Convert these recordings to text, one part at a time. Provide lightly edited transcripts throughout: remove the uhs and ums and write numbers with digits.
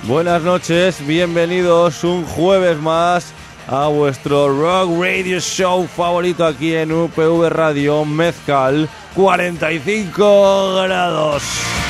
Buenas noches, bienvenidos un jueves más a vuestro Rock Radio Show favorito aquí en UPV Radio Mezcal 45 grados.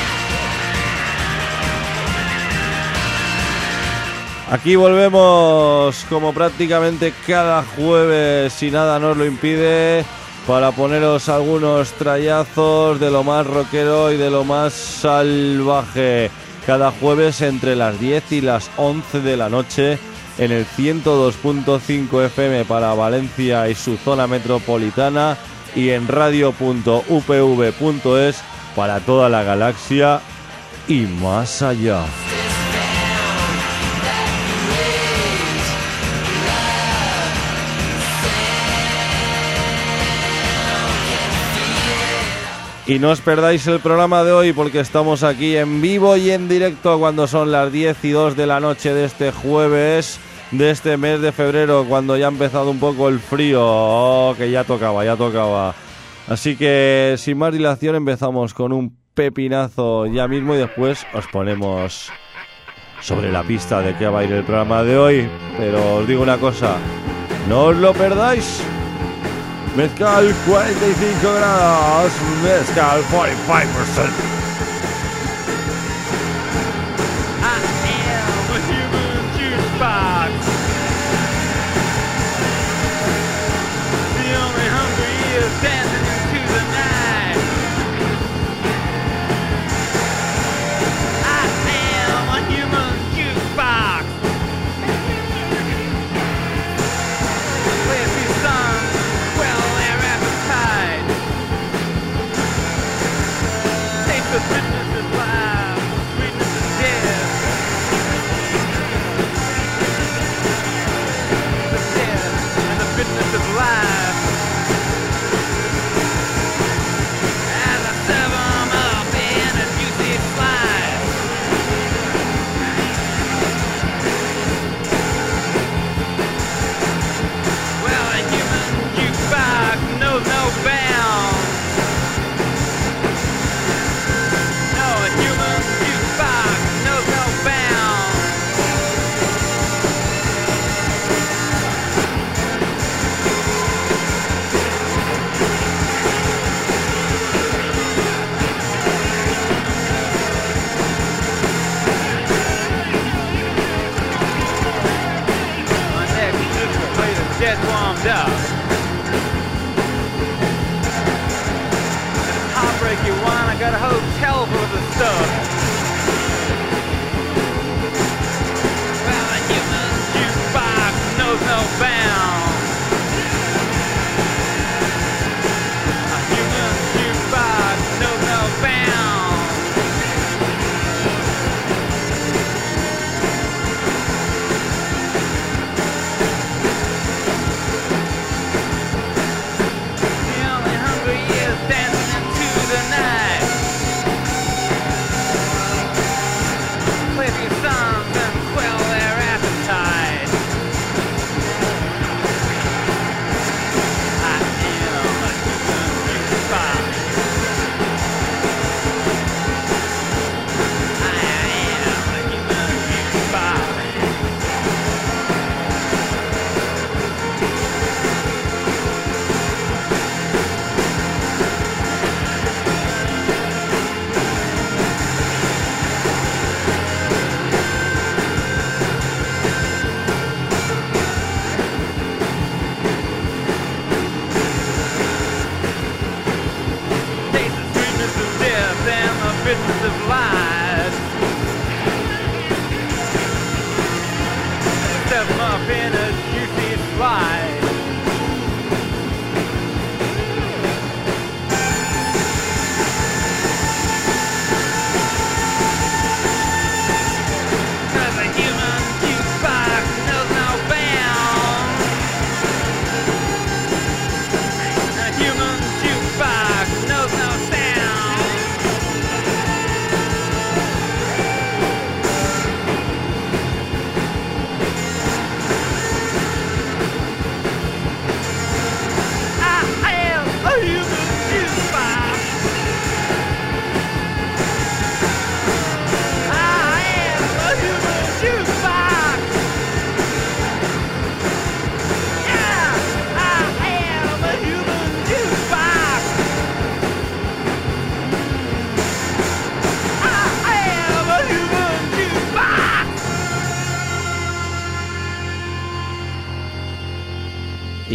Aquí volvemos como prácticamente cada jueves, si nada nos lo impide, para poneros algunos trallazos de lo más rockero y de lo más salvaje. Cada jueves entre las 10 y las 11 de la noche en el 102.5 FM para Valencia y su zona metropolitana y en radio.upv.es para toda la galaxia y más allá. Y no os perdáis el programa de hoy porque estamos aquí en vivo y en directo cuando son las 10:02 de la noche de este jueves, de este mes de febrero, cuando ya ha empezado un poco el frío. Oh, que ya tocaba. Así que sin más dilación empezamos con un pepinazo ya mismo y después os ponemos sobre la pista de qué va a ir el programa de hoy. Pero os digo una cosa, no os lo perdáis. Mezcal 45 grados, Mezcal 45%. I am a human jukebox. The only hungry is dancing into the night. I am a human jukebox. Play a few songs, well, their appetite. Taste the bitterness of life, sweetness of death. The death and the bitterness of life. As I serve 'em up in a juicy slice. Well, a human jukebox knows no bounds. No, a human jukebox knows no bounds. My next sister played a dead warmed up. Heartbreak you want, I got a hotel full of the stuff. Well, a human jukebox knows no bounds. A human jukebox knows no bounds. The only hungry is dancing into the night.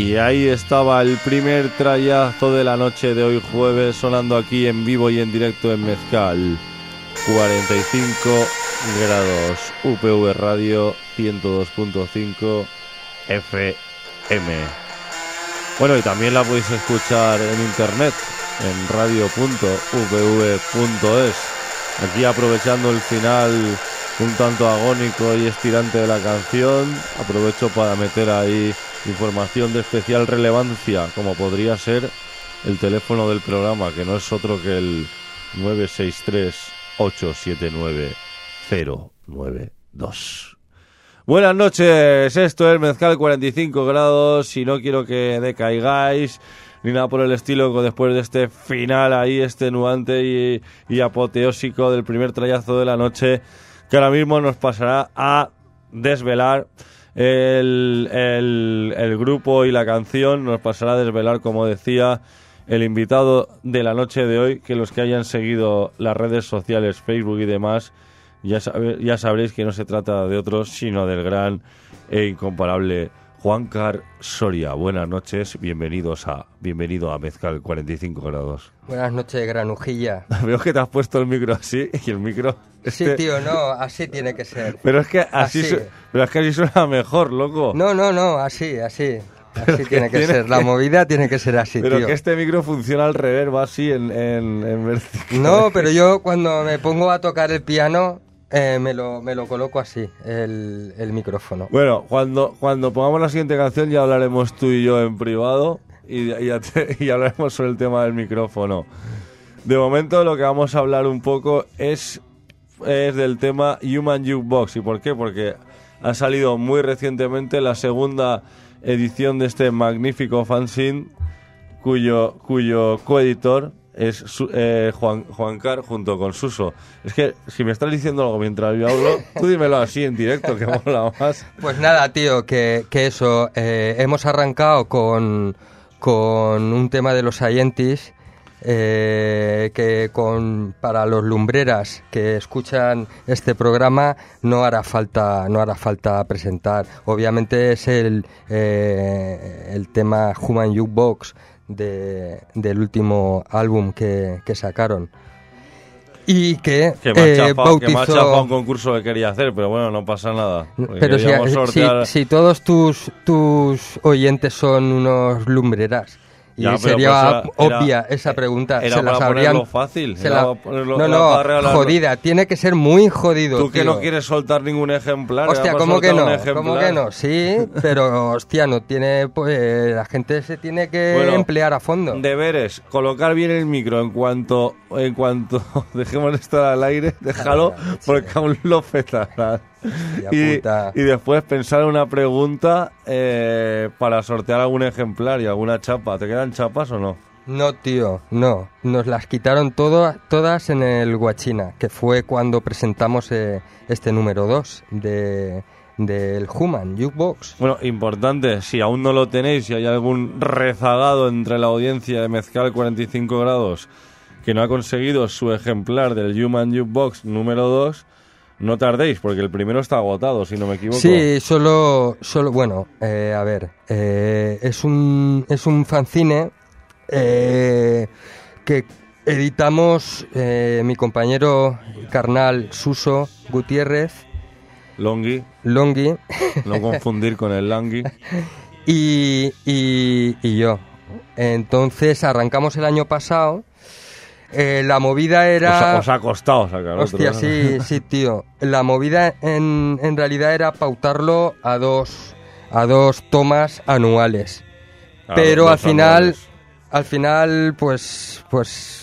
Y ahí estaba el primer trayazo de la noche de hoy jueves, sonando aquí en vivo y en directo en Mezcal. 45 grados, UPV Radio 102.5 FM. Bueno, y también la podéis escuchar en internet, en radio.upv.es. Aquí aprovechando el final un tanto agónico y estirante de la canción, aprovecho para meter ahí información de especial relevancia, como podría ser el teléfono del programa, que no es otro que el 963-879-092. Buenas noches, esto es Mezcal 45 grados y no quiero que decaigáis ni nada por el estilo después de este final ahí extenuante y apoteósico del primer trayazo de la noche, que ahora mismo nos pasará a desvelar el grupo y la canción, nos pasará a desvelar, como decía, el invitado de la noche de hoy, que los que hayan seguido las redes sociales, Facebook y demás, ya sabréis que no se trata de otros, sino del gran e incomparable Juancar Soria. Buenas noches, bienvenido a Mezcal 45 grados. Buenas noches, granujilla. Veo que te has puesto el micro así y el micro... Sí, tío, no, así tiene que ser. Pero es que así suena mejor, loco. No, así tiene que ser. La movida tiene que ser así, pero tío. Que este micro funciona al revés, va así en vertical. No, pero yo cuando me pongo a tocar el piano... me lo coloco así, el micrófono. Bueno, cuando pongamos la siguiente canción ya hablaremos tú y yo en privado y hablaremos sobre el tema del micrófono. De momento lo que vamos a hablar un poco es del tema Human Jukebox. ¿Y por qué? Porque ha salido muy recientemente la segunda edición de este magnífico fanzine cuyo coeditor es Juancar junto con Suso. Es que si me estás diciendo algo mientras yo hablo, tú dímelo así en directo, que mola más. Pues nada, tío, que eso, hemos arrancado con un tema de los Scientists, que para los lumbreras que escuchan este programa no hará falta presentar. Obviamente es el tema Human Jukebox del último álbum que sacaron y que me ha bautizó... chapado un concurso que quería hacer, pero bueno, no pasa nada. Pero si todos tus oyentes son unos lumbreras, y ya, sería pues obvia esa pregunta. Era se las para habrían... ponerlo fácil. Jodida. Tiene que ser muy jodido. Tú que tío. No quieres soltar ningún ejemplar. Hostia, ¿cómo que no? Sí, pero hostia, no tiene... Pues, la gente se tiene que emplear a fondo. Deberes, colocar bien el micro en cuanto dejemos de estar al aire, déjalo, porque aún lo petarás. Y después pensar en una pregunta para sortear algún ejemplar y alguna chapa. ¿Te quedan chapas o no? No, tío, no. Nos las quitaron todas en el Guachina, que fue cuando presentamos este número 2 del Human Jukebox. Bueno, importante, si aún no lo tenéis, si hay algún rezagado entre la audiencia de Mezcal 45 grados que no ha conseguido su ejemplar del Human Jukebox número 2, no tardéis, porque el primero está agotado, si no me equivoco. Sí, solo bueno, a ver, es un fanzine que editamos mi compañero carnal Suso Gutiérrez. Longhi. No confundir con el Langui. y yo. Entonces arrancamos el año pasado. La movida era... Os ha costado sacar Hostia, otro, ¿no? sí, tío. La movida en realidad era pautarlo a dos tomas anuales. Claro, pero al final, pues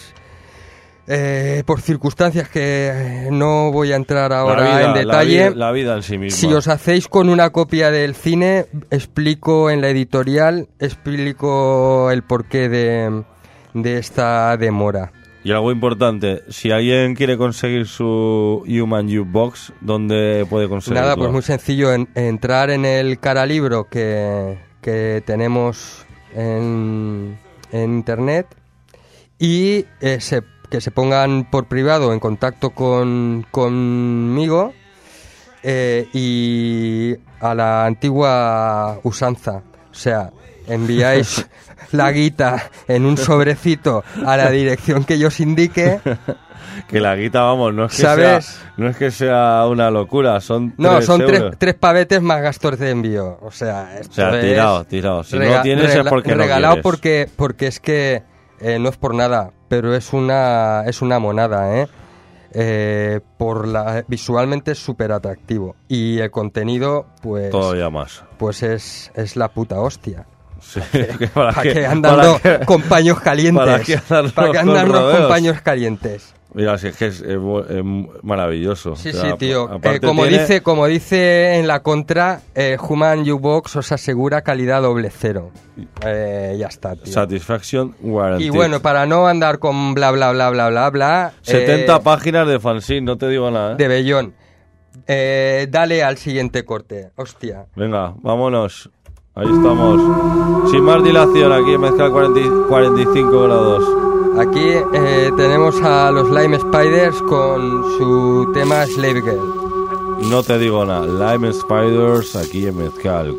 por circunstancias que no voy a entrar ahora en detalle, la vida en sí misma. Si os hacéis con una copia del cine, explico en la editorial, el porqué de esta demora. Y algo importante, si alguien quiere conseguir su Human Jukebox, ¿dónde puede conseguirlo? Nada, pues muy sencillo, entrar en el Caralibro que tenemos en internet y que se pongan por privado en contacto conmigo y a la antigua usanza. O sea, enviáis la guita en un sobrecito a la dirección que yo os indique. Que la guita, vamos, no es que ¿Sabes? no es que sea una locura, son No, 3 son euros. tres pavetes más gastos de envío. O sea, esto O sea, es tirado. Si no tienes es porque no regalado quieres. porque es que no es por nada, pero es una monada, ¿eh? Visualmente es súper atractivo y el contenido, pues, Todavía más. pues es la puta hostia. Sí, ¿Para qué andando con paños calientes? ¿Para qué andarnos ¿Para qué con andarnos con rodeos? paños calientes? Mira, si es que es maravilloso. Sí, O sea, sí, tío. aparte Como dice en la contra, Human U-Box os asegura calidad $0. Ya está, tío. Satisfaction Guaranteed. Y bueno, para no andar con bla bla bla bla bla bla 70 páginas de fanzine, no te digo nada, ¿eh? de Bellón. Dale al siguiente corte. Hostia. Venga, vámonos. Ahí estamos. Sin más dilación, aquí en Mezcal 45 grados. Aquí tenemos a los Lime Spiders con su tema Slave Girl. No te digo nada. Lime Spiders aquí en Mezcal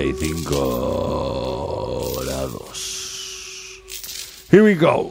45 grados. Here we go.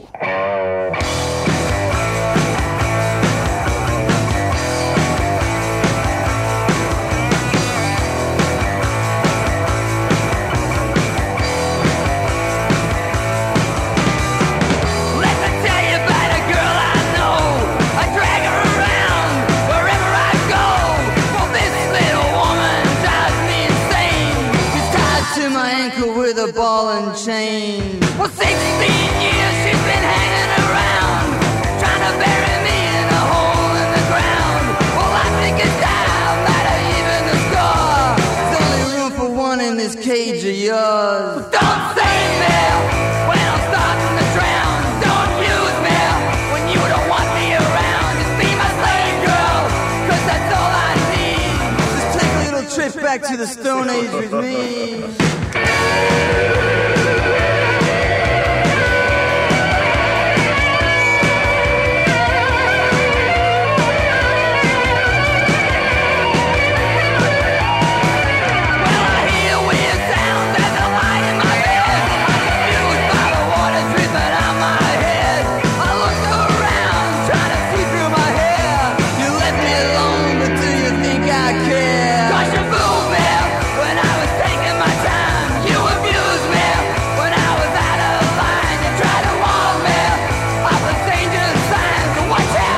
Let me tell you about a girl I know. I drag her around wherever I go. Well, this little woman drives me insane. She's tied to my ankle with a ball and chain. Well, 16 years she's been hanging around, trying to bury me in a hole in the ground. Well, I think it's time that I even the score. There's only room for one in this cage of yours. Don't save me when I'm starting to drown. Don't use me when you don't want me around. Just be my slave girl, 'cause that's all I need. Just take a little trip back to the Stone Age with me. Well, I hear weird sounds as I lie in my bed. I'm confused by the water dripping on my head. I look around, trying to see through my hair. You left me alone, but do you think I care? 'Cause you fooled me when I was taking my time. You abused me when I was out of line. You tried to warn me of the dangerous signs, so watch out.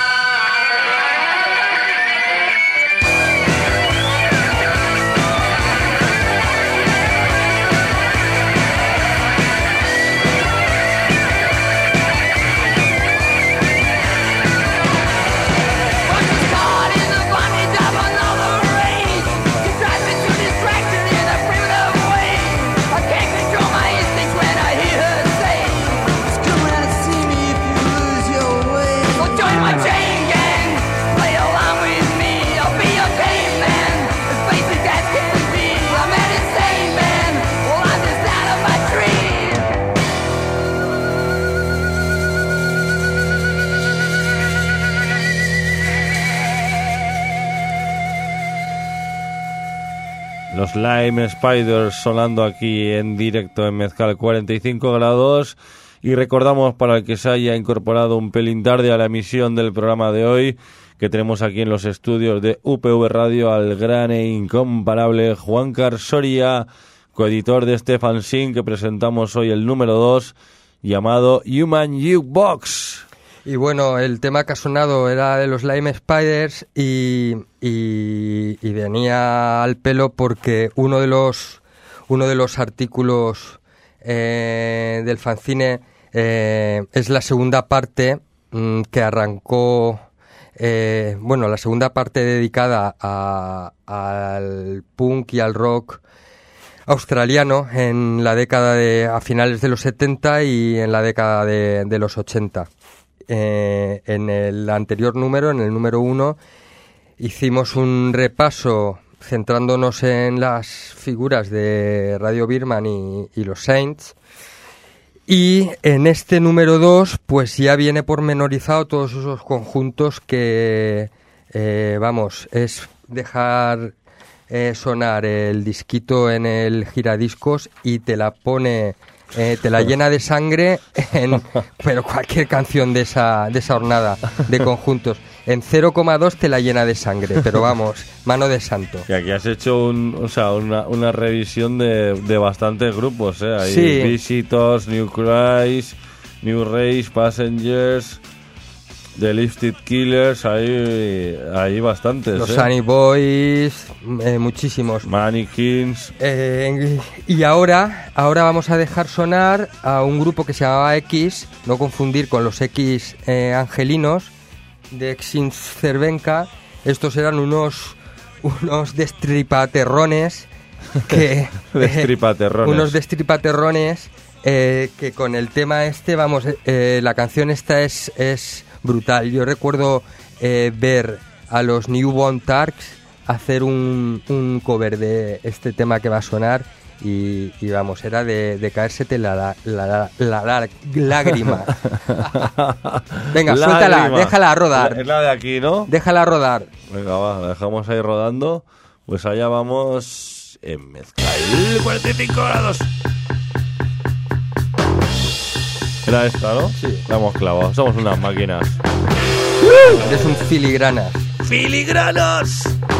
Once she's caught in the bondage of another rage, she drives me to distraction in a primitive way. I can't control my instincts when I hear her say, "Just come around and see me if you lose your way." Well, join my chain gang, play along with me. I'll be your caveman, as basic as can be. I'm an insane man, well I'm just out of my tree. Los Lime Spiders sonando aquí en directo en Mezcal 45 grados. Y recordamos, para el que se haya incorporado un pelín tarde a la emisión del programa de hoy, que tenemos aquí en los estudios de UPV Radio al gran e incomparable Juan Carsoria, coeditor de este fanzine que presentamos hoy, el número 2, llamado Human U-Box. Y bueno, el tema que ha sonado era de los Lime Spiders y venía al pelo porque uno de los artículos del fanzine es la segunda parte que arrancó, la segunda parte dedicada al punk y al rock australiano en la década a finales de los 70 y en la década de los 80. En el anterior número, en el número 1, hicimos un repaso centrándonos en las figuras de Radio Birman y los Saints. Y en este número 2, pues ya viene pormenorizado todos esos conjuntos que, es dejar sonar el disquito en el giradiscos y te la pone, te la llena de sangre pero cualquier canción de esa hornada de conjuntos. En 0,2 te la llena de sangre, pero vamos, mano de santo. Y aquí has hecho una revisión de bastantes grupos, ¿eh? Hay Sí. Visitors, New Christ, New Race, Passengers, The Lifted Killers, hay bastantes, Los ¿eh? Sunny Boys, muchísimos. Mannequins. Y ahora vamos a dejar sonar a un grupo que se llamaba X, no confundir con los X angelinos de Exin Cervenka. Estos eran unos destripaterrones que Destripaterrones. unos destripaterrones que con el tema este, vamos, la canción esta es brutal. Yo recuerdo ver a los Newborn Turks hacer un cover de este tema que va a sonar y vamos, era de caérsete la lágrima. Venga, suéltala, Lágrima. déjala rodar. Es la de aquí, ¿no? Déjala rodar. Venga, va, la dejamos ahí rodando. Pues allá vamos en mezcla. 45 grados. Era esta, ¿no? Sí. La hemos clavado. Somos unas máquinas. Eres un filigrana. ¡Filigranos!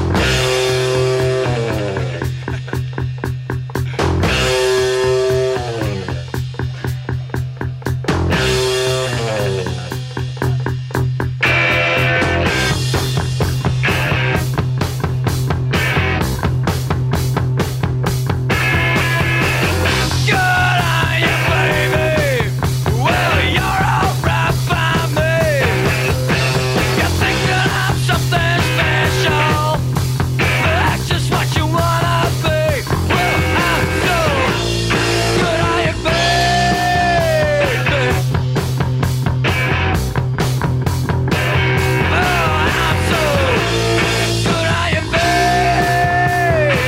Good on you, baby. Well, you're alright by me. You think that I'm something special? That's just what you wanna be. Well, I'm so good on you, baby. Oh, I'm so good on you, baby.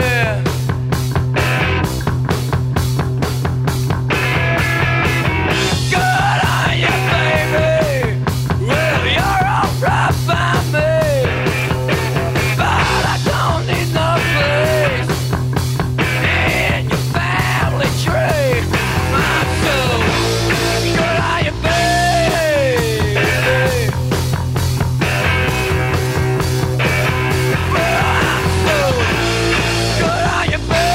Good on you, baby. Well, you're alright by me, but I don't need no place in your family tree. I'm so good on you, baby. Well, I'm so good on you, baby.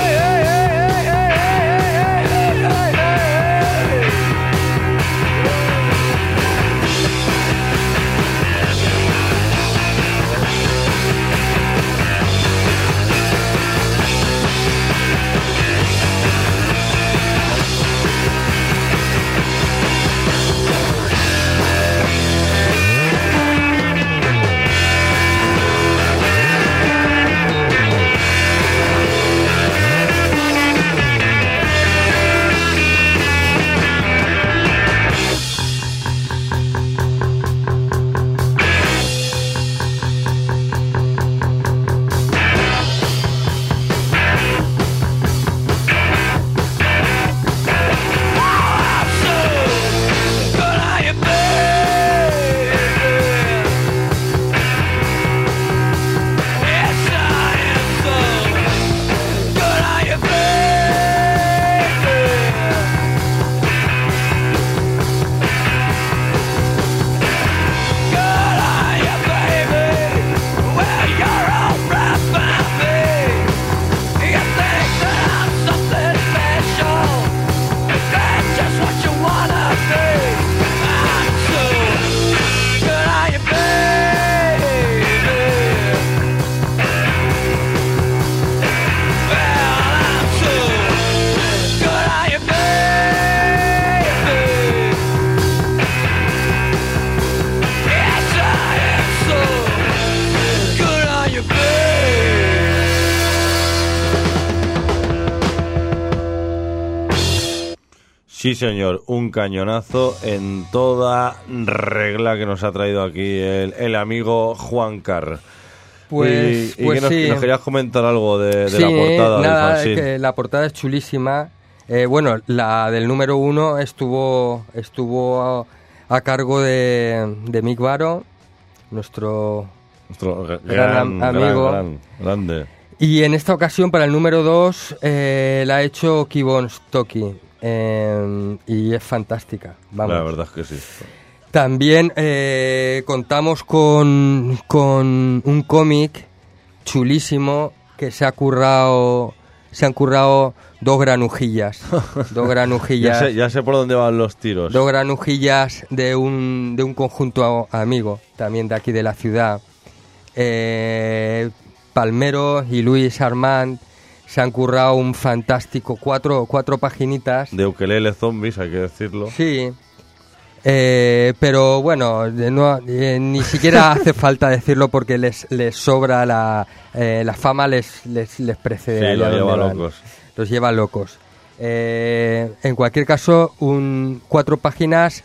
Sí, señor, un cañonazo en toda regla que nos ha traído aquí el amigo Juan Carr. Pues, y pues que nos, sí. nos querías comentar algo de Sí, la portada nada, del es fanzine. que la portada es chulísima. Bueno, la del número 1 estuvo a cargo de Mick Varo, nuestro Nuestro gran amigo. grande. Y en esta ocasión, para el número 2, la ha hecho Kibon Stocky. Y es fantástica. Vamos. La verdad es que sí. También contamos con un cómic chulísimo que se han currado dos granujillas. Ya sé por dónde van los tiros. Dos granujillas de un conjunto amigo, también de aquí de la ciudad. Palmero y Luis Armand se han currado un fantástico cuatro paginitas. De Ukelele Zombies, hay que decirlo. Sí. Pero bueno, ni siquiera hace falta decirlo porque les sobra la fama, les precede. Sí, allá los donde lleva van. locos. Los lleva locos. En cualquier caso, 4 páginas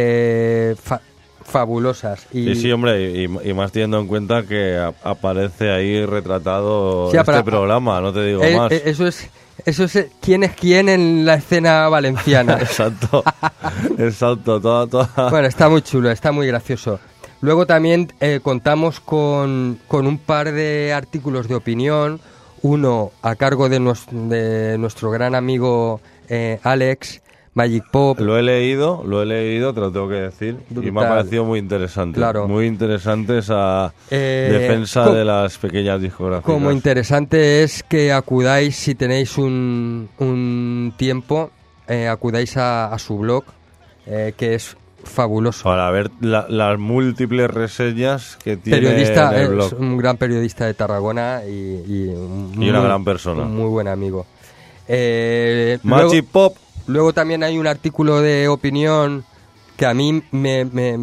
fabulosas. Y Sí, hombre, y más teniendo en cuenta que aparece ahí retratado Sí, este programa, no te digo más. Eso es quién es quién en la escena valenciana. Exacto, toda. Bueno, está muy chulo, está muy gracioso. Luego también contamos con un par de artículos de opinión, uno a cargo de nuestro gran amigo Alex, Magic Pop. Lo he leído, te lo tengo que decir, Brutal. y me ha parecido muy interesante. Claro. Muy interesante esa defensa de las pequeñas discográficas. Como interesante es que acudáis, si tenéis un tiempo, acudáis a su blog, que es fabuloso. Para ver las múltiples reseñas que tiene Periodista, en el blog. es un gran periodista de Tarragona y una gran persona. Un muy buen amigo. Magic Pop. Luego también hay un artículo de opinión que a mí me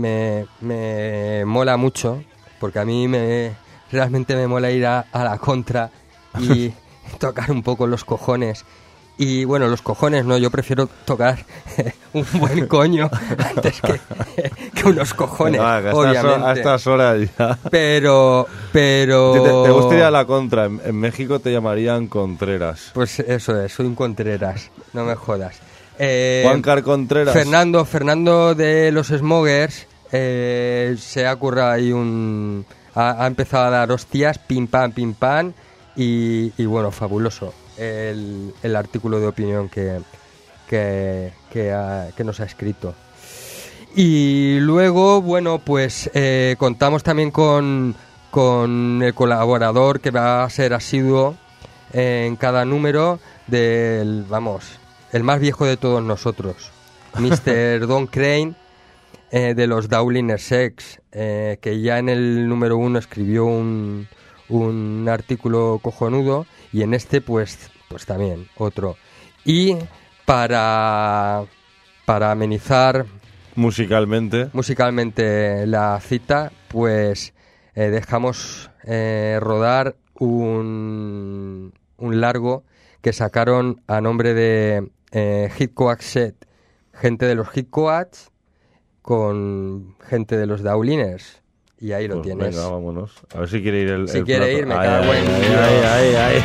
mola mucho, porque a mí realmente me mola ir a la contra y tocar un poco los cojones. Y bueno, los cojones no, yo prefiero tocar un buen coño antes que unos cojones, obviamente. A estas horas ya. Pero... ¿Te gustaría la contra? En México te llamarían Contreras. Pues eso es, soy un Contreras, no me jodas. Juan Car Contreras. Fernando de los Smogers se ha currado ahí ha empezado a dar hostias, pim pam, y bueno, fabuloso el artículo de opinión que nos ha escrito. Y luego, bueno, pues contamos también con el colaborador que va a ser asiduo en cada número el más viejo de todos nosotros, Mr. Don Crane, de los Dowling Sex, que ya en el número 1 escribió un artículo cojonudo, y en este pues también otro. Y para amenizar musicalmente la cita, pues dejamos rodar un largo que sacaron a nombre de Hit Coax Set, gente de los Hit Coax con gente de los Dowliners. Y ahí lo tienes. Venga, vámonos. A ver si quiere ir Si quiere plato. ir, me cago en Ay.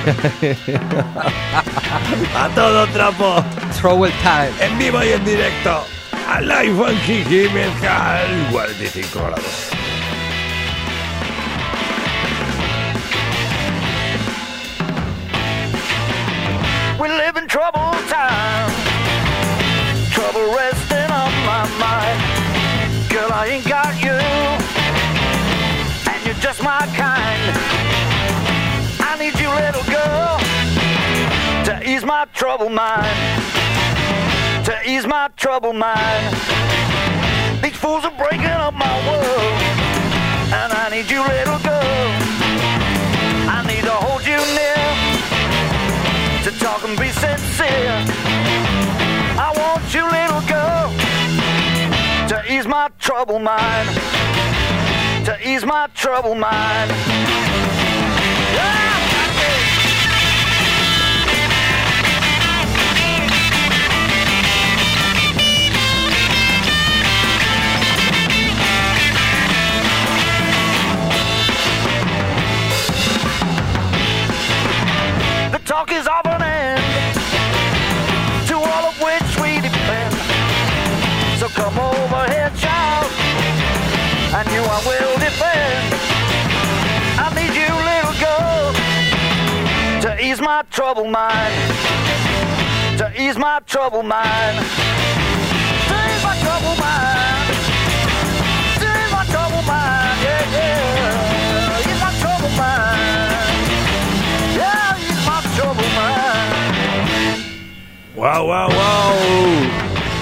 A todo trapo. Trouble Time. En vivo y en directo. A Live and Kiki Mezcal. 45 grados. We live in troubled times, trouble resting on my mind. Girl, I ain't got you, and you're just my kind. I need you, little girl, to ease my troubled mind, to ease my troubled mind. These fools are breaking up my world, and I need you, little girl. I need to hold you near, to talk and be sincere. I want you, little girl, to ease my troubled mind, to ease my troubled mind. Yeah! The talk is of an end, to all of which we depend. So come over here, child, and you I will defend. I need you, ease my troubled mind, to ease my troubled mind, to ease my troubled mind, to ease my troubled mind, yeah, yeah, ease my troubled mind, yeah, ease my troubled mind. ¡Wow, wow, wow!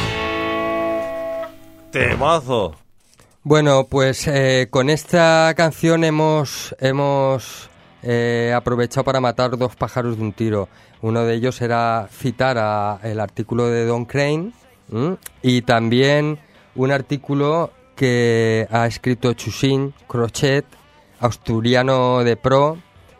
¡Temazo! Bueno, pues con esta canción hemos aprovechado para matar dos pájaros de un tiro. Uno de ellos era citar el artículo de Don Crane, y también un artículo que ha escrito Chushin Crochet, asturiano de pro,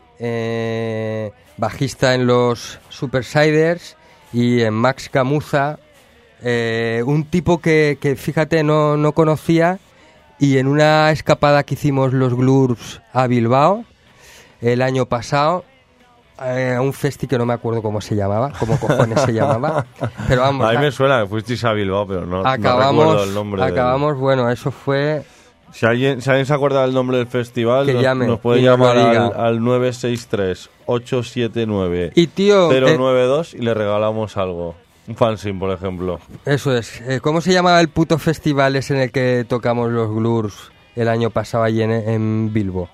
bajista en los Supersiders y en Max Gamuza, un tipo que fíjate no conocía, y en una escapada que hicimos los Glurs a Bilbao el año pasado, un festi que no me acuerdo cómo cojones se llamaba, pero vamos, A mí me suena que fuisteis a Bilbao, pero no acabamos, recuerdo el nombre. Bueno, eso fue... Si alguien se acuerda del nombre del festival, Que llame nos puede y nos lo llamar diga. al 963-879-092 Y tío, y le regalamos algo. Un fanzine, por ejemplo. eso es. ¿Cómo se llamaba el puto festival ese en el que tocamos los Glurs el año pasado allí en Bilbo?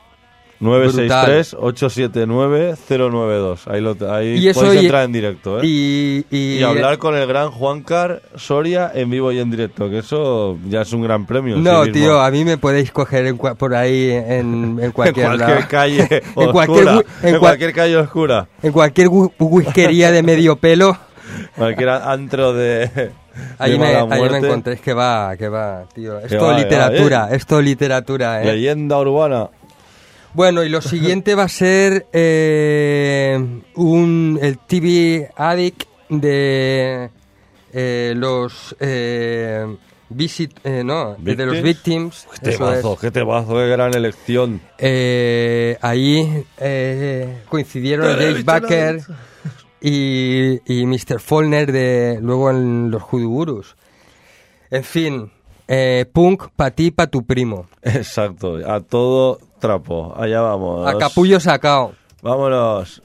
963-879-092. Ahí Y eso, podéis y- entrar en directo, ¿eh? Y hablar con el gran Juancar Soria en vivo y en directo, que eso ya es un gran premio. en No, sí mismo. tío, a mí me podéis coger por ahí en En cualquier cualquier lado. calle En oscura. cualquier En cualquier calle oscura. En cualquier whiskería de medio pelo. Cualquier antro de Ahí me mala muerte. encontréis. Que va, tío. Es Que todo va, literatura, es todo literatura, ¿eh? Leyenda urbana. Bueno, y lo siguiente va a ser el TV Addict de los de los Victims. Qué eso es. temazo, qué temazo, qué gran elección. Ahí coincidieron James Baker y Mr. Follner luego en los Judugurus. En fin, punk pa' ti, pa' tu primo. Exacto, a todo trapo. Allá vamos. A capullo sacao. Vámonos.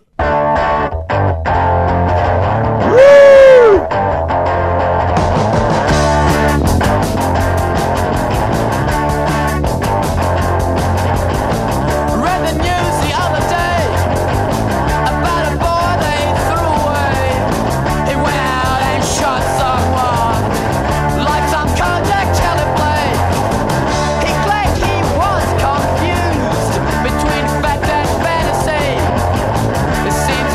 Read the news the other day about a boy they threw away. He went out and shot someone like some Kodak teleplay. He claimed he was confused between fact and fantasy. It seems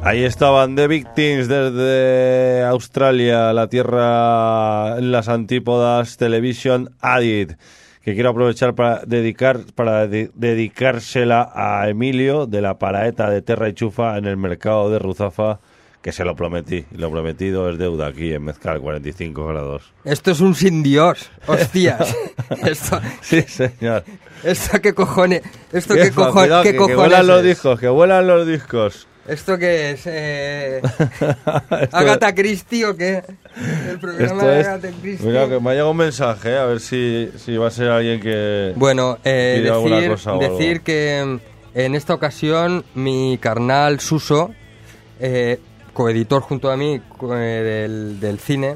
Ahí estaban The Victims desde Australia, la tierra en las antípodas, Television Addict, que quiero aprovechar para dedicársela a Emilio de la Paraeta de Terra y Chufa en el mercado de Ruzafa, que se lo prometí. Lo prometido es deuda aquí en Mezcal, 45 grados. Esto es un sin Dios, hostias. Esto, Sí, señor. esto qué cojones, esto Qué qué, fa- cuidado, qué que cojones vuelan los es? discos, que vuelan los discos. ¿Esto qué es? Esto- ¿Agatha Christie o qué? El programa Esto de es... Agatha Christie. Mira, que me ha llegado un mensaje, a ver si va a ser alguien que... Bueno, pide alguna cosa o decir algo. que en esta ocasión mi carnal Suso, coeditor junto a mí del cine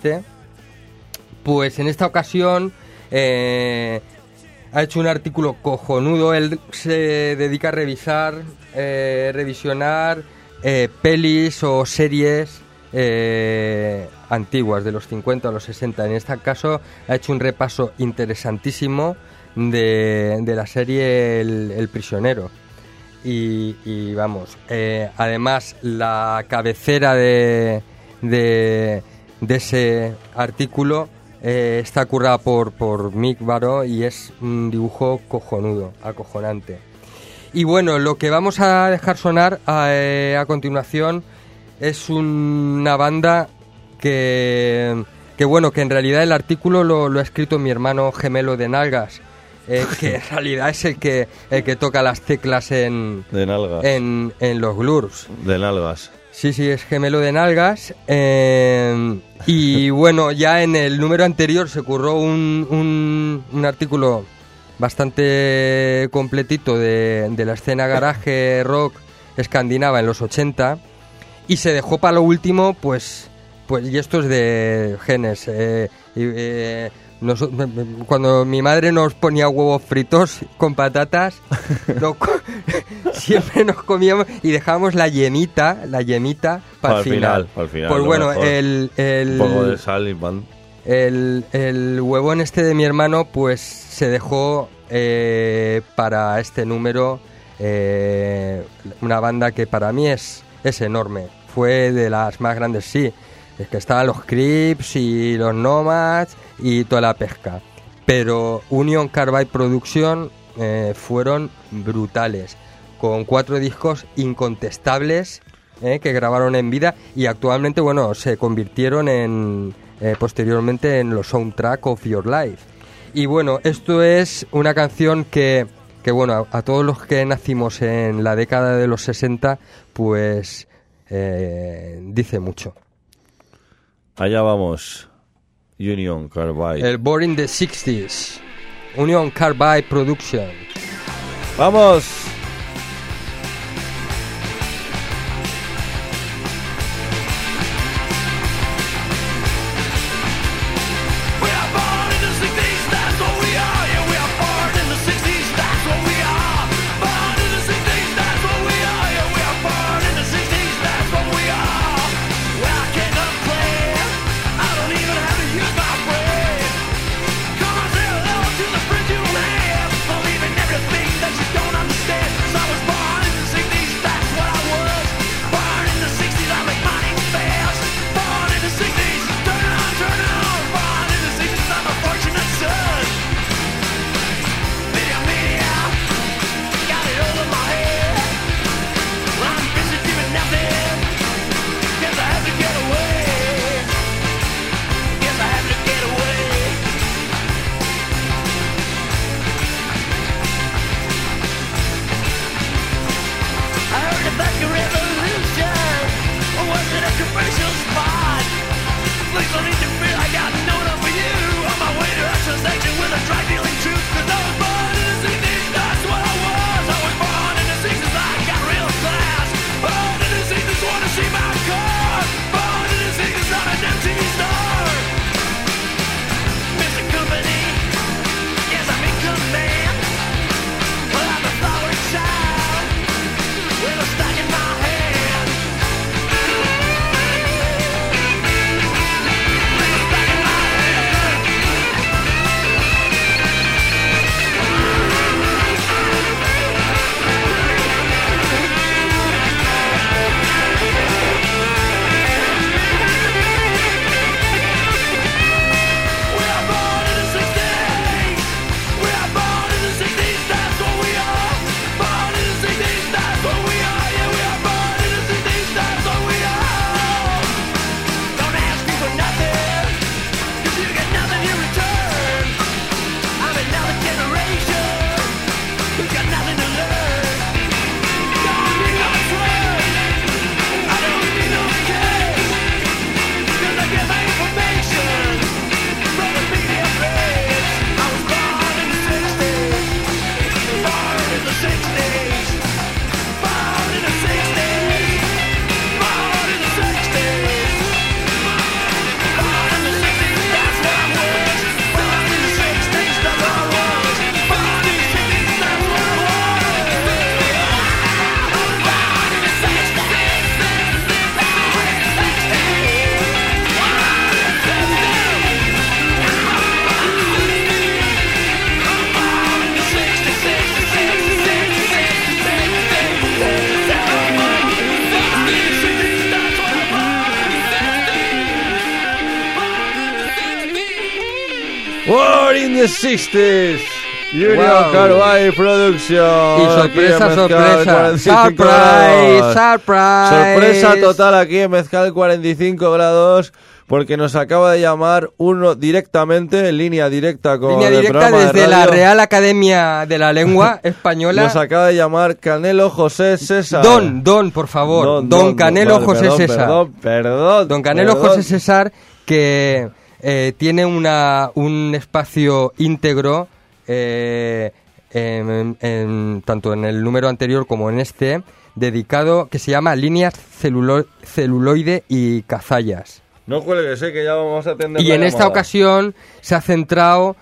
pues en esta ocasión ha hecho un artículo cojonudo. Él se dedica a revisionar pelis o series antiguas, de los 50 a los 60. En este caso ha hecho un repaso interesantísimo de la serie El Prisionero. Y vamos, además la cabecera de ese artículo está currada por Mick Baró y es un dibujo cojonudo, acojonante. Y bueno, lo que vamos a dejar sonar a continuación es una banda que bueno, que en realidad el artículo lo ha escrito mi hermano gemelo de nalgas, que en realidad es el que toca las teclas en De nalgas. los glurs. De nalgas. Sí, es gemelo de nalgas. Y bueno, ya en el número anterior se curró un artículo bastante completito de la escena garaje rock escandinava en los 80. Y se dejó para lo último, pues y esto es de genes. Cuando mi madre nos ponía huevos fritos con patatas, siempre nos comíamos y dejábamos la yemita para el final. Para el final. Pues lo bueno, mejor. Un poco de sal y pan. el huevón este de mi hermano pues se dejó para este número una banda que para mí es enorme. Fue de las más grandes, sí. Es que estaban los Crips y los Nomads y toda la pesca. Pero Union Carbide Production fueron brutales. Con 4 discos incontestables que grabaron en vida y actualmente, bueno, se convirtieron posteriormente en los soundtrack of your life. Y bueno, esto es una canción que bueno, a todos los que nacimos en la década de los 60, pues dice mucho. Allá vamos. Union Carbide. El Born in the 60s. Union Carbide Production. ¡Vamos! We are born in the 60s, that's what we are. Yeah, we are born in the 60s, that's what we are. Born in the 60s, that's what we are. Yeah, we are born in the 60s, that's what we are. Well, I cannot play, I don't even have to use my brain. Come on, say hello to the friends you have. Believe in everything that you don't understand. Born in the 60s. Junior Wow. Carvay Production. Y sorpresa, Aquí en Mezcal sorpresa. 45 Surprise, grados. surprise. Sorpresa total aquí en Mezcal 45 grados. Porque nos acaba de llamar uno directamente, en línea directa con Línea el directa programa de desde la radio. Real Academia de la Lengua Española. Nos acaba de llamar Canelo José César. Don, por favor. Don Canelo vale, José perdón, César. Perdón. Don Canelo perdón. José César, que tiene un espacio íntegro, tanto en el número anterior como en este, dedicado, que se llama Líneas Celuloide y Cazallas. No cuelgues, que ya vamos a atender Y la en esta llamada. ocasión se ha centrado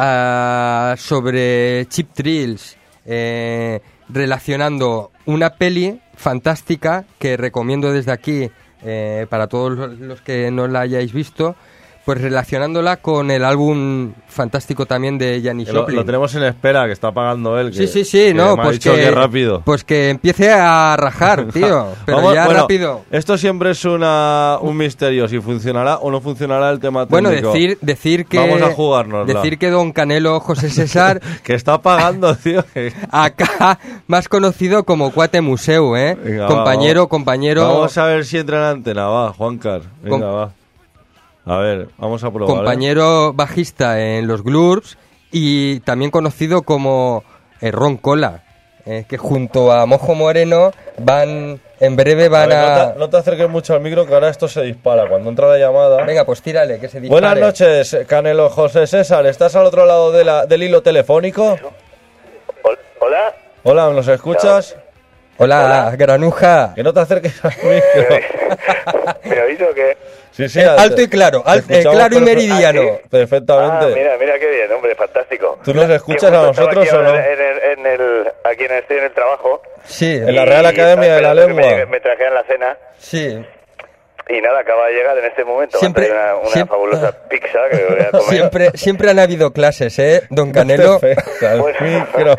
sobre Cheap Thrills, relacionando una peli fantástica que recomiendo desde aquí para todos los que no la hayáis visto, pues relacionándola con el álbum fantástico también de Janis Joplin. Lo tenemos en espera, que está pagando él. Sí, que no, me ha pues dicho que rápido. Pues que empiece a rajar, tío, pero Vamos, ya bueno, rápido. Esto siempre es un misterio, si funcionará o no funcionará el tema Bueno, técnico. decir que Vamos a jugárnosla. decir que Don Canelo José César, Que está pagando, tío. acá más conocido como Cuate Museu, Venga, compañero. Vamos a ver si entra en la antena, va, Juancar. Venga, va. A ver, vamos a probar. Compañero bajista en los Glurs y también conocido como Ron Cola, que junto a Mojo Moreno en breve van a... No te acerques mucho al micro, que ahora esto se dispara. Cuando entra la llamada... Venga, pues tírale, que se dispare. Buenas noches, Canelo José César. ¿Estás al otro lado del hilo telefónico? Hola. Hola, ¿nos escuchas? Hola, granuja. Que no te acerques al micro. ¿Me oís o qué? Sí, Alto y claro, te escuchamos claro y meridiano. ¿Ah, sí? Perfectamente. Mira qué bien, hombre, fantástico. ¿Tú nos escuchas Que a justo nosotros estaba o no? aquí estoy en el trabajo. Sí, En la Real Academia de la esperando que Lengua. me trajeran la cena. sí. Y nada, acaba de llegar en este momento. Siempre- Me ha traído una siempre- fabulosa pizza que voy a comer. Siempre han habido clases, Don Canelo. Perfecto, al Bueno. micro.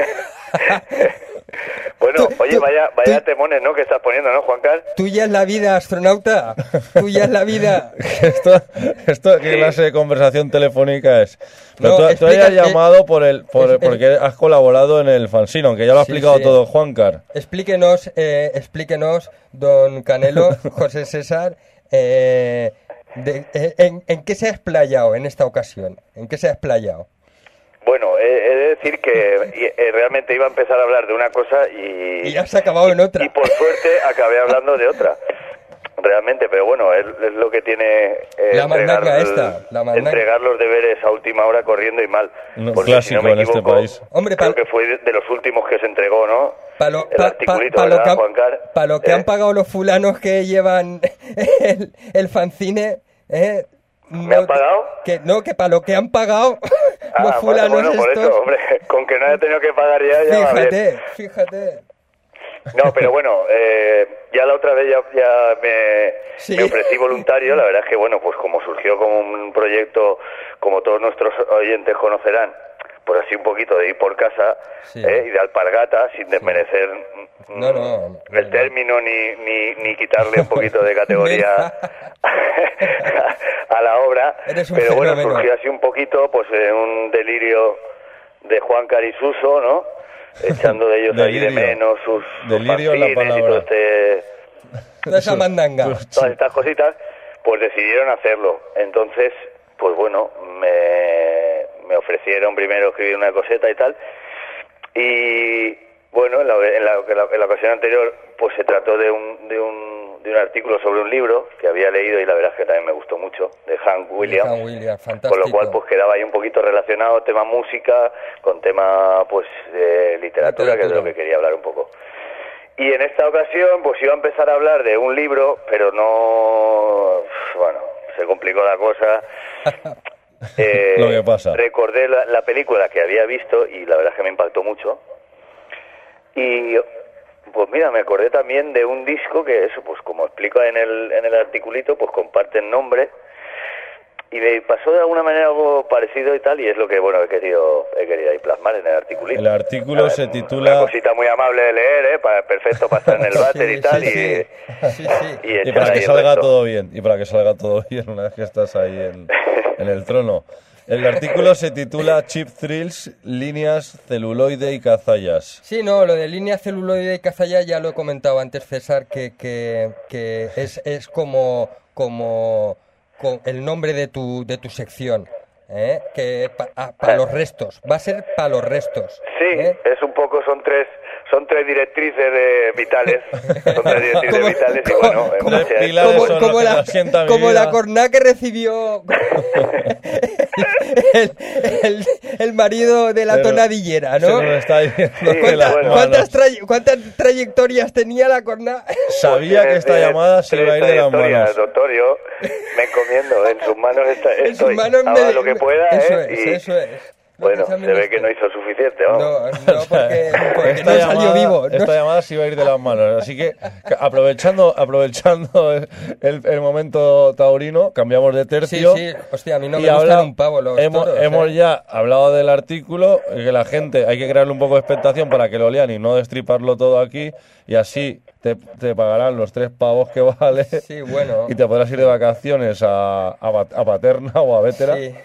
Bueno, Tú- oye, tú- vaya tú- temones, ¿no? Que estás poniendo, ¿no, Juan Carlos? Tuya es la vida, astronauta. Tuya es la vida. Esto ¿qué clase de conversación telefónica es? Pero No, tú explica- hayas llamado porque has colaborado en el fanzine, aunque ya lo ha Sí, explicado sí. todo Juancar. Explíquenos, don Canelo, José César, en qué se ha explayado en esta ocasión. ¿En qué se ha explayado? Bueno, he de decir que realmente iba a empezar a hablar de una cosa Y ya se ha acabado en otra. Y por suerte acabé hablando de otra. Realmente, pero bueno, es lo que tiene La mandanga esta, la mandanga. entregar los deberes a última hora corriendo y mal. Un Porque clásico si no me en este equivoco, país. Hombre, creo que fue de los últimos que se entregó, ¿no? El articulito, lo ¿verdad, que han, Juan Carlos? pa' lo que han pagado los fulanos que llevan el fanzine, ¿Me han pagado? Que para lo que han pagado los fulanos bueno, por estos. eso, hombre, con que no haya tenido que pagar ya va bien. Fíjate. No, pero bueno, ya la otra vez ya Sí. me ofrecí voluntario. La verdad es que, bueno, pues como surgió como un proyecto, como todos nuestros oyentes conocerán, pues así un poquito de ir por casa Sí. y de alpargata, sin desmerecer No. el término ni quitarle un poquito de categoría a la obra. Eres un Pero bueno, fenómeno. surgió así un poquito, pues un delirio de Juan Carisuso, ¿no? Echando de ellos ahí de Delirio. menos sus Delirio es la fanzines y todo palabra. Toda esa mandanga. todas estas cositas, pues decidieron hacerlo. Entonces, pues bueno, me ofrecieron primero escribir una coseta y tal. Y bueno, en la ocasión anterior, pues se trató de un artículo sobre un libro que había leído y la verdad es que también me gustó mucho, de Hank Williams. Hank Williams, fantástico. Con lo cual, pues quedaba ahí un poquito relacionado tema música con tema, pues, literatura, que es de lo que quería hablar un poco. Y en esta ocasión, pues iba a empezar a hablar de un libro, pero no... Bueno, se complicó la cosa. Lo que pasa. Recordé la película que había visto y la verdad es que me impactó mucho. Y pues mira, me acordé también de un disco que eso, pues como explico en el articulito, pues comparten nombre. Y me pasó de alguna manera algo parecido y tal, y es lo que, bueno, he querido ahí plasmar en el articulito. El artículo Nada, se titula... Una cosita muy amable de leer, perfecto para estar en el váter y tal, Sí. Y echar para que ahí el salga resto. todo bien. Y para que salga todo bien una vez que estás ahí en el trono. El artículo se titula Cheap Thrills, líneas, celuloide y cazallas. Sí, no, lo de línea celuloide y cazalla ya lo he comentado antes, César, que es como el nombre de tu sección, ¿eh? Que para los restos, va a ser para los restos. Sí, ¿eh? es un poco, son tres directrices vitales, son tres directrices vitales y bueno, en como- base a pilares esto, son lo que nos sienta mi como vida. la corná que recibió el marido de la Pero tonadillera, Se ¿no? nos está yendo Sí, de las bueno. manos. ¿Cuántas trayectorias tenía la corná? Sabía que esta Tiene llamada se iba a ir de las trayectorias, manos. Doctor, yo me encomiendo, en sus manos En sus estoy, manos haga lo que pueda, eso ¿eh? es, Y, eso es. bueno, se Precisamente ve que no hizo suficiente, vamos. No, porque Esta no salió llamada- vivo. ¿no? Esta llamada se iba a ir de las manos. Así que aprovechando el momento taurino, cambiamos de Sí, tercio. sí, hostia, a mí no Y me gustan habla- un pavo los hemos toros, hemos ¿eh? ya hablado del artículo, que la gente hay que crearle un poco de expectación para que lo lean y no destriparlo todo aquí, y así te pagarán los 3 pavos que vale Sí, bueno. y te podrás ir de vacaciones a Paterna o a Vétera. Sí,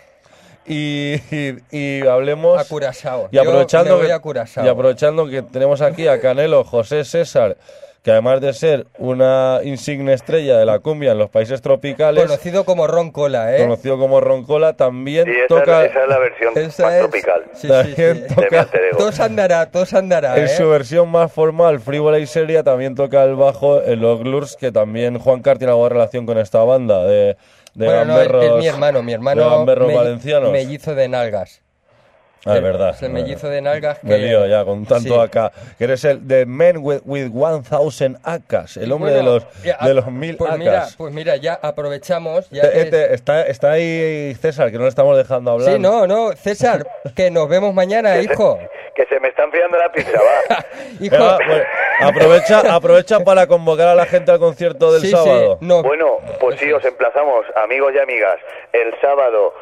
Y hablemos a Curazao. y aprovechando, Yo me voy que, a Curazao. y aprovechando que tenemos aquí a Canelo José César, que además de ser una insigne estrella de la cumbia en los países tropicales, Conocido como Ron Cola, ¿eh? conocido como Roncola, también Y esa, toca esa es la versión Esa más es- tropical Sí, sí, también sí. de mi toca alter ego. Todos andará, en ¿eh? su versión más formal, frívola y seria, también toca el bajo en los Glurs, que también Juan Car tiene algo de relación con esta banda de Bueno, no, gamberros, es mi hermano de gamberros valencianos. mellizo de nalgas. Ah, es verdad. Es el mellizo de nalgas que... Me lío ya con tanto Sí. acá. Que eres el de Man with 1000 AKs, el hombre Bueno, de los 1000 pues AKs. mira, ya aprovechamos. Ya que Está ahí César, que no le estamos dejando hablar. Sí, no, César, que nos vemos mañana, hijo. Que se me está enfriando la pizza, va. Hijo, Venga, pues, aprovecha para convocar a la gente al concierto del sí, sábado. sí, no, Bueno, pues sí, os emplazamos, amigos y amigas, el sábado,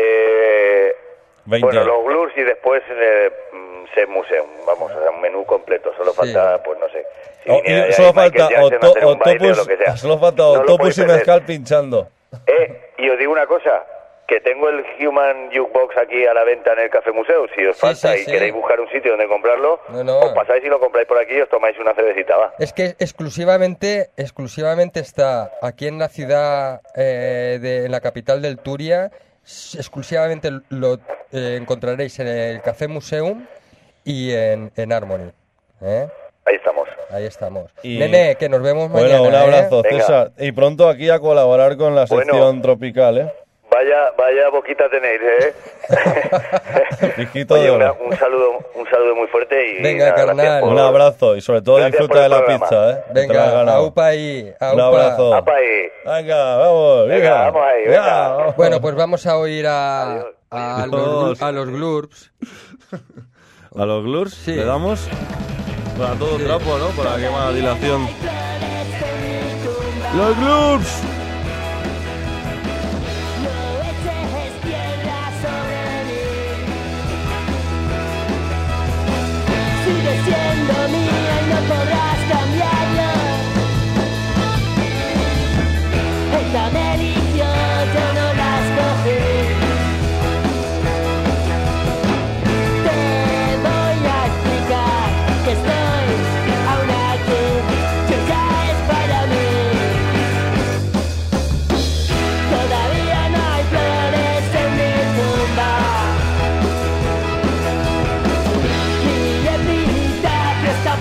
20. bueno, los Glurs y después Set Museum, vamos, o sea, un menú completo, solo Sí. falta, pues no sé. si Oh, viniera y ya solo Michael falta Jackson a hacer un baile o lo que sea. solo falta No lo Octopus podéis y perder. Mezcal pinchando. Y os digo una cosa, que tengo el Human Jukebox aquí a la venta en el Café Museo, si os Sí, falta sí, y sí. queréis buscar un sitio donde comprarlo, No. os pasáis y lo compráis por aquí y os tomáis una cervecita, va. es que exclusivamente está aquí en la ciudad, en la capital del Turia, exclusivamente lo encontraréis en el Café Museum y en Harmony, ¿eh? Ahí estamos. Ahí estamos. Y- Nene, que nos vemos mañana. Bueno, un abrazo, Venga. César. Y pronto aquí a colaborar con la sección Bueno. tropical, ¿eh? Vaya boquita tenéis, ¿eh? Hijito Oye, de oro. un saludo muy fuerte y Venga, nada, carnal. gracias por- Un abrazo y sobre todo Gracias disfruta por de el la programa. pizza, ¿eh? Que te la has Venga, ganado. aupa ahí, Un aupa. abrazo. Apa ahí. Venga, vamos, Venga, vamos ahí, venga. vamos. Bueno, pues vamos a oír Adiós. a los Glurps. ¿A los Glurs Sí. le damos? Para todo trapo, ¿no? Para que más dilación. ¡Los Glurs! No eches piedra sobre mí. Sigue siendo mía y no podrás cambiarlo. Ella me eligió, yo no la escogí. Te voy a explicar que estoy aún aquí, que ya es para mí. Todavía no hay flores en mi tumba. Mi epitafio está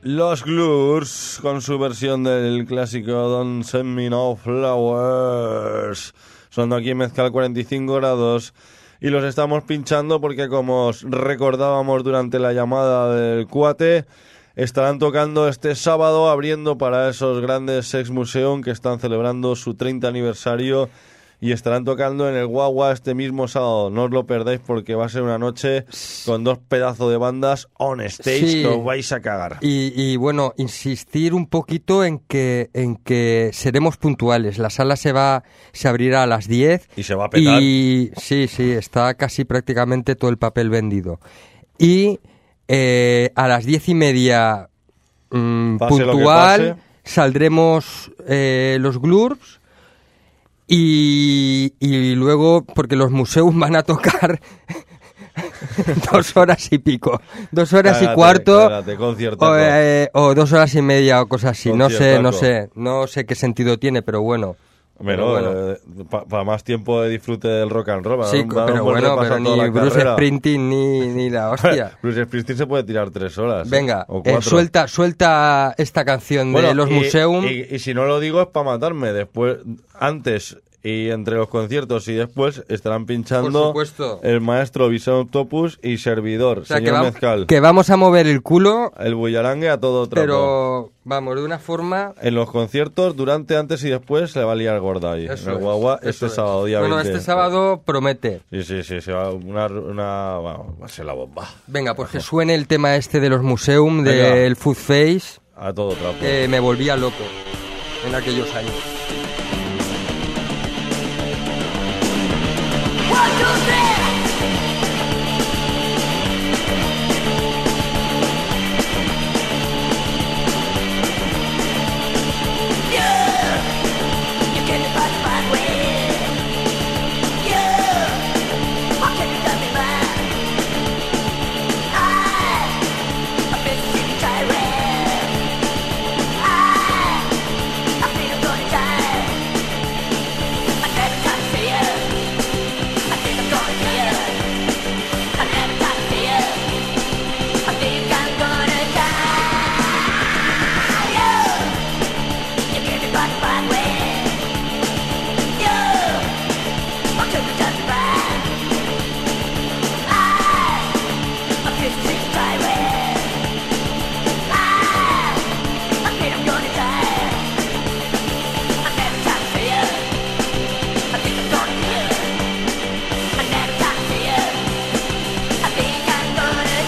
Los Glurs con su versión del clásico Don't Send Me No Flowers. Sonando aquí en Mezcal 45 grados. Y los estamos pinchando porque, como os recordábamos durante la llamada del cuate, estarán tocando este sábado abriendo para esos grandes Sex Museum que están celebrando su 30 aniversario. Y estarán tocando en el Guagua este mismo sábado. No os lo perdáis porque va a ser una noche con dos pedazos de bandas on stage Sí. que os vais a cagar. Y bueno, insistir un poquito en que seremos puntuales. La sala se abrirá a las 10. Y se va a petar. Y sí, está casi prácticamente todo el papel vendido. Y a las 10:30 Pase lo que puntual pase. saldremos los Glurs. Y luego, porque los museos van a tocar 2 horas y pico, 2 horas y cuarto, Cágate, conciertaco. o 2 horas y media o cosas así. No Conciertaco. sé qué sentido tiene, pero bueno. Pero bueno. para más tiempo de disfrute del rock and roll. Sí, pero bueno, pero ni Bruce Springsteen ni la hostia. Bruce Springsteen se puede tirar 3 horas. Venga, o 4. suelta esta canción de Bueno, los Museum. Y si no lo digo es para matarme. Después, antes y entre los conciertos y después estarán pinchando Por supuesto. el maestro Vision Octopus y servidor, O sea, señor Mezcal. que vamos a mover el culo, El bullarangue a todo trapo. pero vamos, de una forma... En los conciertos, durante, antes y después, se va a liar gorda ahí. Eso en el es, Guagua, eso este es. sábado, día Bueno, 20. este sábado promete. Sí, se va bueno, va a ser la bomba. Venga, pues que suene el tema este de los Museum, Venga. del Food Face, A todo trapo. que me volvía loco en aquellos años. 1, 2, 3. You get me by the right way. How can you tell me that? I've been sitting tired. I feel I'm gonna die. I never got to see it. I think I'm gonna see it. I never got to see it. I think I'm gonna die. You get me by the right way. I took the time to ride. I'm just sitting tired. I think I'm gonna die. I never got to see it. I think I'm gonna see it. I never got to see it. I think I'm gonna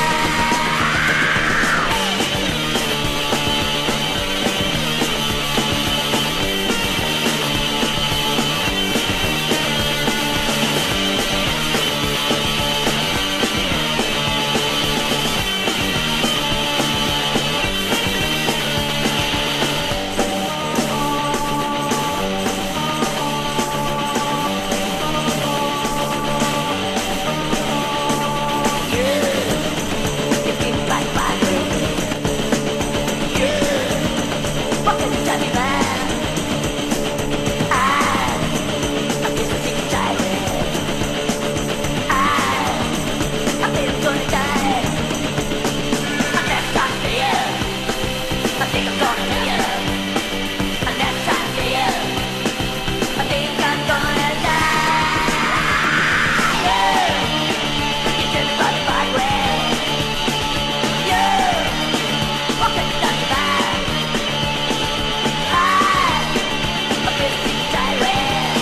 You keep me right by me. What can you tell me, man? I'm just a sick tired. I feel I'm gonna die. I never got to see it. I think I'm gonna see it. I never got to see it. I think I'm gonna die. You took me by the right way. What can you tell me, man? I'm just sick tired.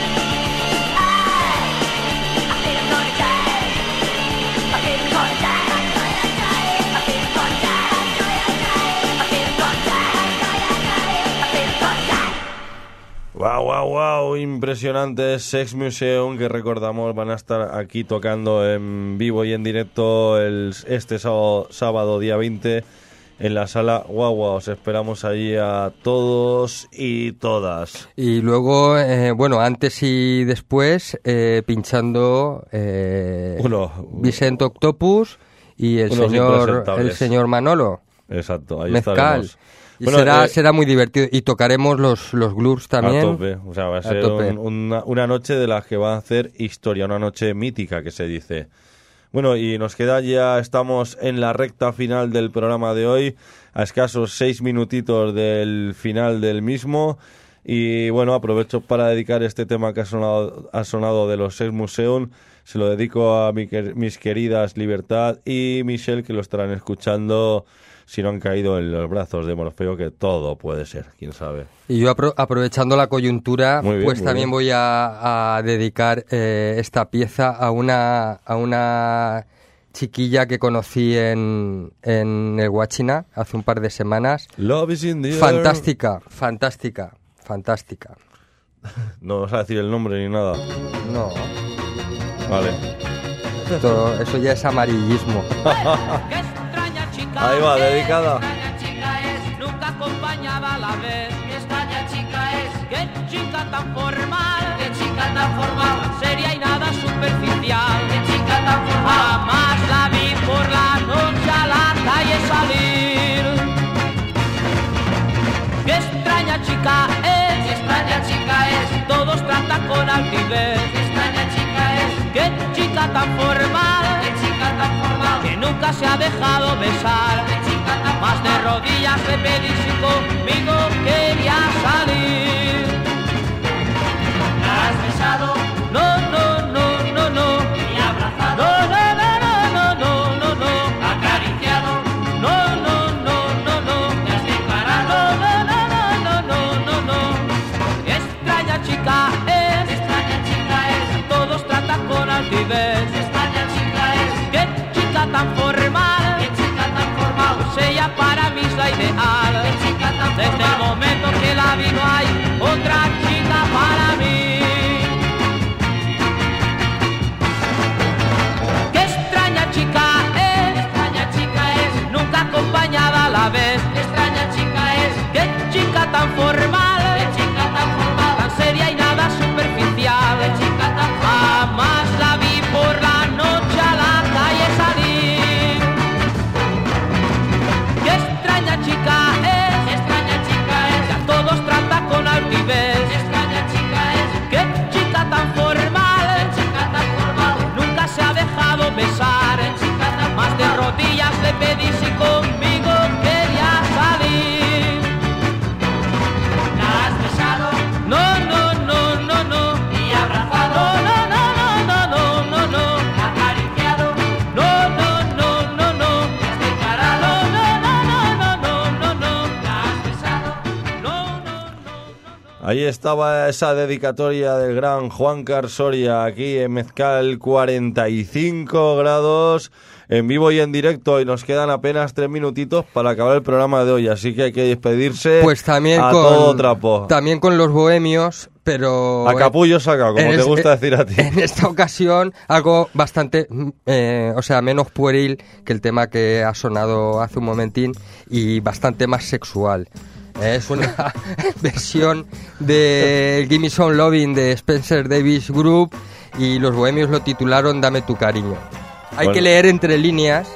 I feel I'm gonna die. I feel I'm gonna die. I feel I'm gonna die. I feel I'm gonna die. I feel I'm gonna die. Wow, impresionante. Sex Museum, que recordamos van a estar aquí tocando en vivo y en directo este sábado día 20 en la sala Guagua. Os esperamos allí a todos y todas. Y luego, bueno, antes y después, pinchando Uno. Vicente Octopus y el Unos impresentables. señor Manolo Exacto, ahí Mezcal. estaremos. Y Bueno, será muy divertido. Y tocaremos los Glurs también. A tope, o sea, va a ser tope. una noche de las que va a hacer historia, una noche mítica que se dice. Bueno, y nos queda ya, estamos en la recta final del programa de hoy, a escasos 6 minutitos del final del mismo. Y bueno, aprovecho para dedicar este tema que ha sonado de los Sex Museum. Se lo dedico a mis queridas Libertad y Michelle, que lo estarán escuchando si no han caído en los brazos de Morfeo, que todo puede ser, quién sabe. Y yo aprovechando la coyuntura, Muy bien, pues muy también bien. voy a dedicar esta pieza a una chiquilla que conocí en el Huachina hace un par de semanas. Love is in the air. Fantástica, fantástica, fantástica. No vas a decir el nombre ni nada. No, Vale. eso ya es amarillismo. Qué extraña chica Ahí va, es, dedicada. qué extraña chica es, nunca acompañaba a la vez. Qué extraña chica es, qué chica tan formal, qué chica tan formal, seria y nada superficial. Qué chica tan formal, jamás la vi por la noche a la calle salir. Qué extraña chica es, qué extraña chica es, todos tratan con altivez. Qué extraña chica es, qué chica tan formal, qué chica tan formal, que nunca se ha dejado besar. Qué chica tan más de rodillas le pedí si conmigo quería salir. ¿La has besado? No, no, no, no, no. ¿Y abrazado? No, no, no, no, no, no, no. ¿Acariciado? No, no, no, no, no. ¿Te has declarado? No, no, no, no, no, no, no. Qué extraña chica es, qué extraña chica es, todos tratan con altivez. Qué extraña chica es, qué chica tan formal, qué chica tan formal, pues ella para mí es la ideal. Qué chica tan formal, desde el momento que la vi no hay otra chica para mí. Qué extraña chica es, nunca acompañada a la vez. Qué extraña chica es, qué chica tan formal, qué chica tan formal, tan seria y nada superficial. Qué chica tan formal, jamás la vi por la noche a la calle salir. Qué extraña chica es, ya todos trata con altivez. Qué extraña chica es, qué chica tan formal, qué chica tan formal, nunca se ha dejado besar. Qué chica tan más de rodillas le pedí si conmigo quería salir. ¿La has besado? No, no, no, no, no. ¿Y abrazado? No, no, no, no, no, no, no. ¿Acariciado? No, no, no, no, no. ¿Te has declarado? No, no, no, no, no, no, no. ¿La has besado? No, no, no. Ahí estaba esa dedicatoria del gran Juancar Soria, aquí en Mezcal 45 grados, en vivo y en directo, y nos quedan apenas 3 minutitos para acabar el programa de hoy, así que hay que despedirse Pues también a con todo trapo. también con los bohemios, pero A capullo sacado, como en te es- gusta decir a ti. En esta ocasión algo bastante, o sea, menos pueril que el tema que ha sonado hace un momentín y bastante más sexual. Es una versión de Gimme Some Lovin' de Spencer Davis Group y los bohemios lo titularon Dame tu cariño. Hay Bueno. que leer entre líneas.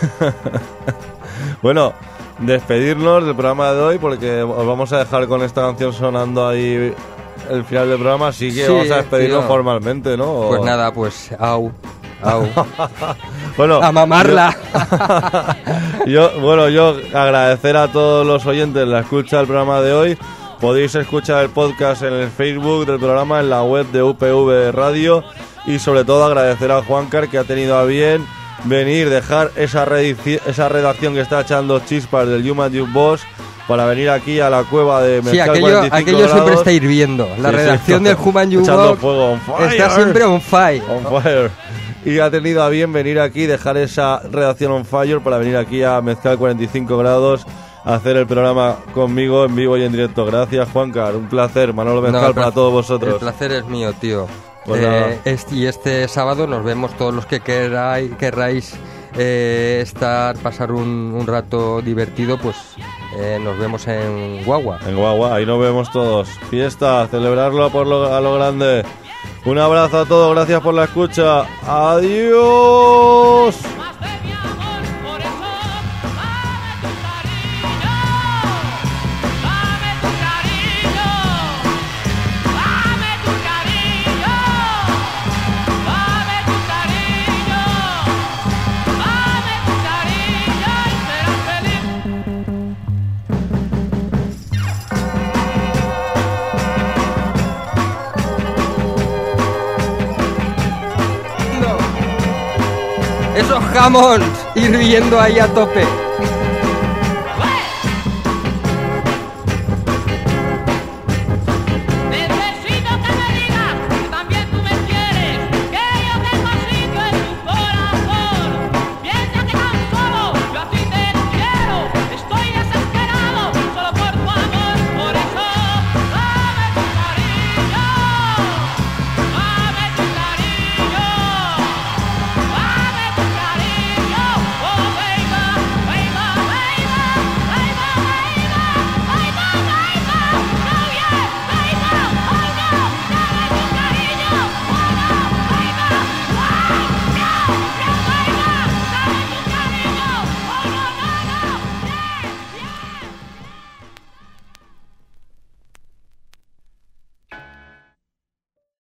Bueno, despedirnos del programa de hoy porque os vamos a dejar con esta canción sonando ahí el final del programa, así que Sí, vamos a despedirnos tío. formalmente, ¿no? Pues nada, pues au. Bueno, A mamarla. Yo agradecer a todos los oyentes la escucha del programa de hoy. Podéis escuchar el podcast en el Facebook del programa, en la web de UPV Radio, y sobre todo agradecer a Juancar, que ha tenido a bien venir, dejar esa redacción que está echando chispas del Human Youth Boss para venir aquí a la cueva de Sí, Mezcal aquello 45 siempre grados. está hirviendo. La Sí, sí, redacción del Human You echando Box fuego, on fire. está siempre on fire. On fire. Y ha tenido a bien venir aquí, dejar esa redacción on fire para venir aquí a Mezcal 45 grados a hacer el programa conmigo en vivo y en directo. Gracias, Juancar. Un placer. Manolo No, Mezcal el para placer- todos El vosotros. placer es mío, tío. Pues nada. Y este sábado nos vemos todos los que querráis pasar un rato divertido, pues nos vemos en Guagua. En Guagua, ahí nos vemos todos. Fiesta, celebrarlo a lo grande. Un abrazo a todos, gracias por la escucha. Adiós. Más de mi amor, por eso dame tu cariño, dame tu cariño, dame tu cariño, dame tu cariño, Gammons hirviendo ahí a tope.